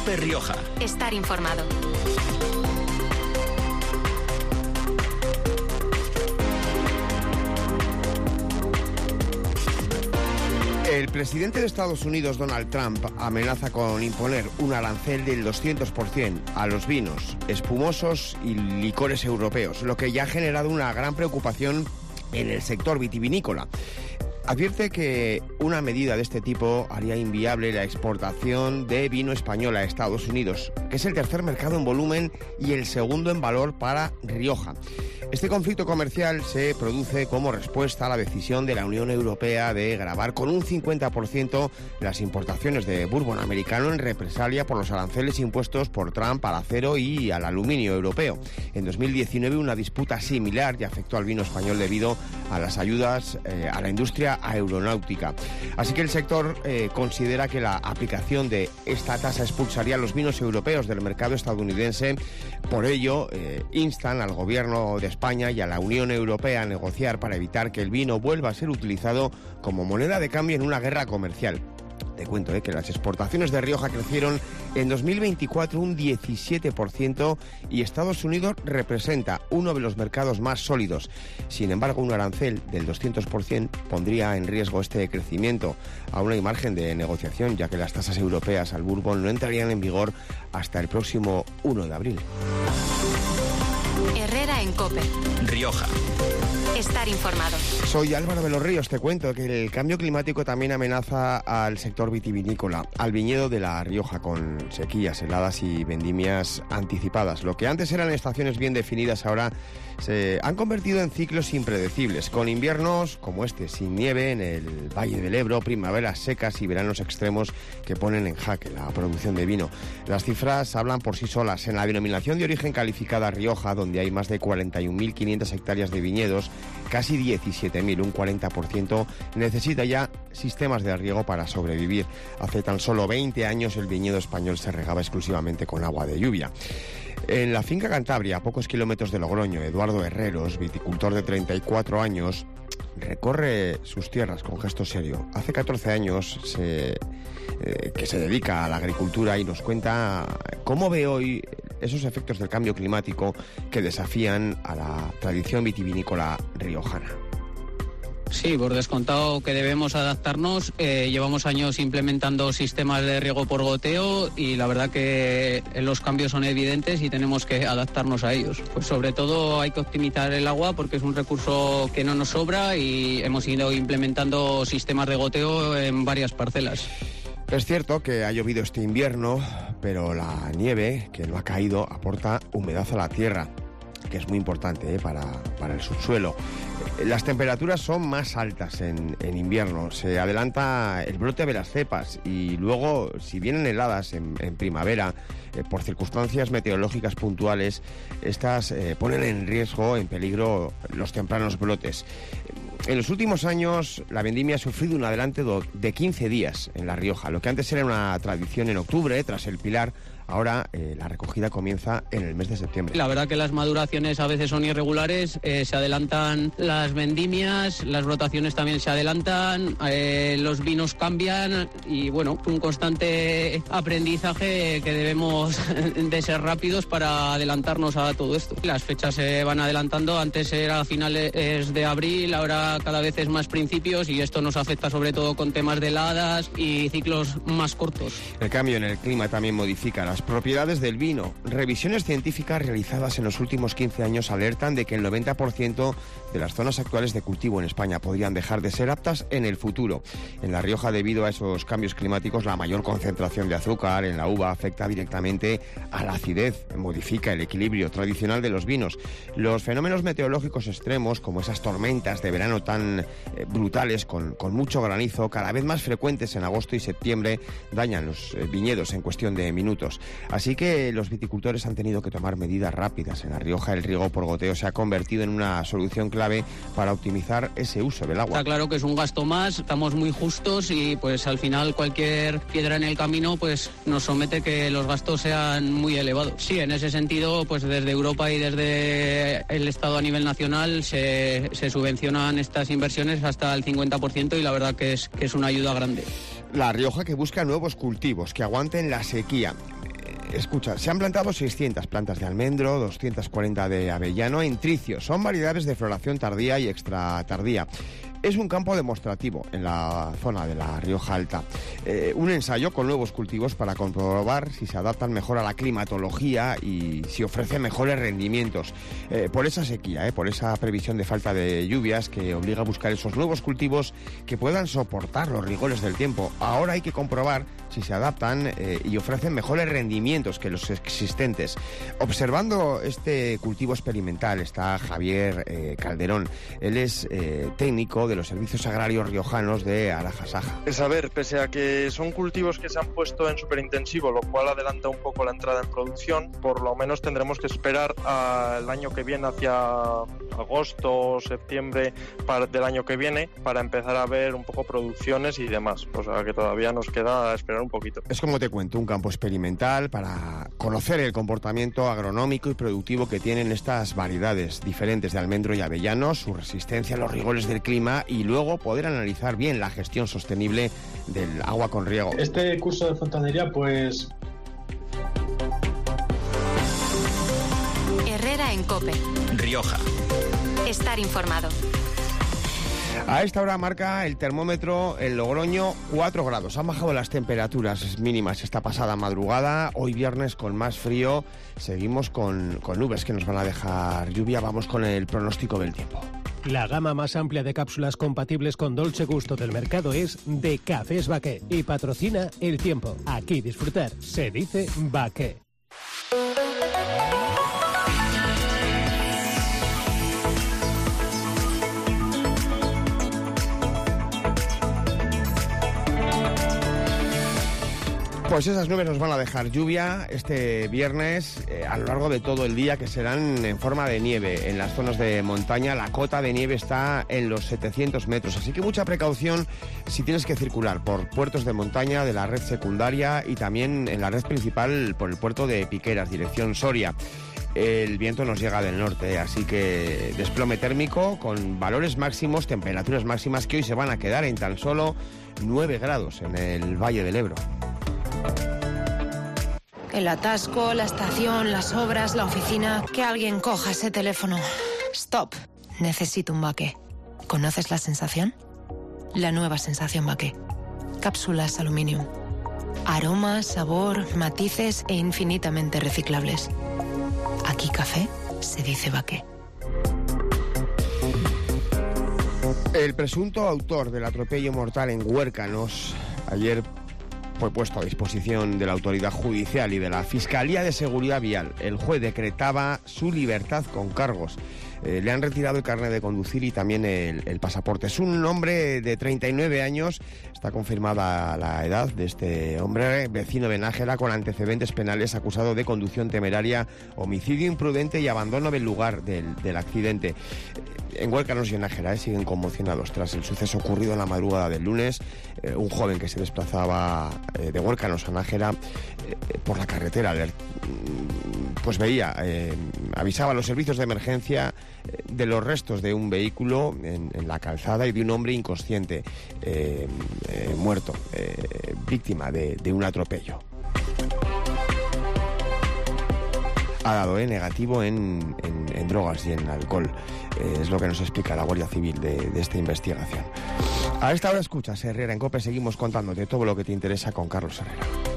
COPE Rioja. Estar informado. El presidente de Estados Unidos, Donald Trump, amenaza con imponer un arancel del 200% a los vinos, espumosos y licores europeos, lo que ya ha generado una gran preocupación en el sector vitivinícola. Advierte que una medida de este tipo haría inviable la exportación de vino español a Estados Unidos, que es el tercer mercado en volumen y el segundo en valor para Rioja. Este conflicto comercial se produce como respuesta a la decisión de la Unión Europea de gravar con un 50% las importaciones de bourbon americano en represalia por los aranceles impuestos por Trump al acero y al aluminio europeo. En 2019 una disputa similar ya afectó al vino español debido a las ayudas a la industria aeronáutica. Así que el sector considera que la aplicación de esta tasa expulsaría a los vinos europeos del mercado estadounidense. Por ello, instan al gobierno de España y a la Unión Europea a negociar para evitar que el vino vuelva a ser utilizado como moneda de cambio en una guerra comercial. Te cuento que las exportaciones de Rioja crecieron en 2024 un 17% y Estados Unidos representa uno de los mercados más sólidos. Sin embargo, un arancel del 200% pondría en riesgo este crecimiento. Aún hay margen de negociación, ya que las tasas europeas al bourbon no entrarían en vigor hasta el próximo 1 de abril. Herrera en COPE. Rioja. Estar informado. Soy Álvaro de los Ríos. Te cuento que el cambio climático también amenaza al sector vitivinícola, al viñedo de La Rioja, con sequías, heladas y vendimias anticipadas. Lo que antes eran estaciones bien definidas ahora se han convertido en ciclos impredecibles, con inviernos como este, sin nieve en el Valle del Ebro, primaveras secas y veranos extremos que ponen en jaque la producción de vino. Las cifras hablan por sí solas. En la denominación de origen calificada Rioja, donde hay más de 41.500 hectáreas de viñedos, casi 17.000, un 40%, necesita ya sistemas de riego para sobrevivir. Hace tan solo 20 años el viñedo español se regaba exclusivamente con agua de lluvia. En la finca Cantabria, a pocos kilómetros de Logroño, Eduardo Herreros, viticultor de 34 años, recorre sus tierras con gesto serio. Hace 14 años que se dedica a la agricultura y nos cuenta cómo ve hoy esos efectos del cambio climático que desafían a la tradición vitivinícola riojana. Sí, por descontado que debemos adaptarnos. Llevamos años implementando sistemas de riego por goteo y la verdad que los cambios son evidentes y tenemos que adaptarnos a ellos. Pues sobre todo hay que optimizar el agua porque es un recurso que no nos sobra y hemos ido implementando sistemas de goteo en varias parcelas. Es cierto que ha llovido este invierno, pero la nieve que no ha caído aporta humedad a la tierra, que es muy importante para el subsuelo. Las temperaturas son más altas en invierno, se adelanta el brote de las cepas y luego, si vienen heladas en primavera, por circunstancias meteorológicas puntuales, estas ponen en riesgo, en peligro, los tempranos brotes. En los últimos años, la vendimia ha sufrido un adelanto de 15 días en La Rioja. Lo que antes era una tradición en octubre, tras el Pilar, ahora la recogida comienza en el mes de septiembre. La verdad que las maduraciones a veces son irregulares, se adelantan las vendimias, las rotaciones también se adelantan, los vinos cambian y bueno, un constante aprendizaje que debemos de ser rápidos para adelantarnos a todo esto. Las fechas se van adelantando, antes era a finales de abril, ahora cada vez es más principios y esto nos afecta sobre todo con temas de heladas y ciclos más cortos. El cambio en el clima también modifica las propiedades del vino. Revisiones científicas realizadas en los últimos 15 años alertan de que el 90% de las zonas actuales de cultivo en España podrían dejar de ser aptas en el futuro. En La Rioja, debido a esos cambios climáticos, la mayor concentración de azúcar en la uva afecta directamente a la acidez, modifica el equilibrio tradicional de los vinos. Los fenómenos meteorológicos extremos, como esas tormentas de verano tan brutales, con mucho granizo, cada vez más frecuentes en agosto y septiembre, dañan los viñedos en cuestión de minutos. Así que los viticultores han tenido que tomar medidas rápidas. En La Rioja el riego por goteo se ha convertido en una solución clave para optimizar ese uso del agua. Está claro que es un gasto más, estamos muy justos y pues al final cualquier piedra en el camino pues nos somete que los gastos sean muy elevados. Sí, en ese sentido pues desde Europa y desde el Estado a nivel nacional se subvencionan estas inversiones hasta el 50% y la verdad que es una ayuda grande. La Rioja, que busca nuevos cultivos que aguanten la sequía. Escucha, se han plantado 600 plantas de almendro, 240 de avellano en tricio. Son variedades de floración tardía y extra tardía. Es un campo demostrativo en la zona de la Rioja Alta. Un ensayo con nuevos cultivos para comprobar si se adaptan mejor a la climatología y si ofrecen mejores rendimientos. Por esa sequía, por esa previsión de falta de lluvias que obliga a buscar esos nuevos cultivos que puedan soportar los rigores del tiempo. Ahora hay que comprobar si se adaptan y ofrecen mejores rendimientos que los existentes. Observando este cultivo experimental está Javier Calderón. Él es técnico de los servicios agrarios riojanos de Arajasaja. Es a ver, pese a que son cultivos que se han puesto en superintensivo, lo cual adelanta un poco la entrada en producción, por lo menos tendremos que esperar al año que viene, hacia agosto o septiembre del año que viene, para empezar a ver un poco producciones y demás. O sea que todavía nos queda esperar un poquito. Es como te cuento, un campo experimental para conocer el comportamiento agronómico y productivo que tienen estas variedades diferentes de almendro y avellano, su resistencia a los rigores del clima y luego poder analizar bien la gestión sostenible del agua con riego. Este curso de fontanería, pues... Herrera en COPE. Rioja. Estar informado. A esta hora marca el termómetro en Logroño 4 grados. Han bajado las temperaturas mínimas esta pasada madrugada. Hoy viernes con más frío. Seguimos con nubes que nos van a dejar lluvia. Vamos con el pronóstico del tiempo. La gama más amplia de cápsulas compatibles con Dolce Gusto del mercado es de Cafés Baqué y patrocina El Tiempo. Aquí disfrutar se dice Baqué. Pues esas nubes nos van a dejar lluvia este viernes a lo largo de todo el día, que serán en forma de nieve. En las zonas de montaña la cota de nieve está en los 700 metros, así que mucha precaución si tienes que circular por puertos de montaña de la red secundaria y también en la red principal por el puerto de Piqueras, dirección Soria. El viento nos llega del norte, así que desplome térmico con valores máximos, temperaturas máximas que hoy se van a quedar en tan solo 9 grados en el Valle del Ebro. El atasco, la estación, las obras, la oficina... Que alguien coja ese teléfono. Stop. Necesito un Baqué. ¿Conoces la sensación? La nueva sensación Baqué. Cápsulas Aluminium. Aroma, sabor, matices e infinitamente reciclables. Aquí café se dice Baqué. El presunto autor del atropello mortal en Huércanos ayer fue puesto a disposición de la autoridad judicial y de la Fiscalía de Seguridad Vial. El juez decretaba su libertad con cargos. Le han retirado el carnet de conducir y también el pasaporte. Es un hombre de 39 años, está confirmada la edad de este hombre, vecino de Nájera, con antecedentes penales, acusado de conducción temeraria, homicidio imprudente y abandono del lugar del accidente. En Huércanos y en Nájera siguen conmocionados tras el suceso ocurrido en la madrugada del lunes. Un joven que se desplazaba de Huércanos a Nájera por la carretera, pues veía, avisaba a los servicios de emergencia de los restos de un vehículo en la calzada y de un hombre inconsciente, muerto, víctima de un atropello. Ha dado negativo en drogas y en alcohol. Es lo que nos explica la Guardia Civil de esta investigación. A esta hora escuchas Herrera en COPE. Seguimos contándote todo lo que te interesa con Carlos Herrera.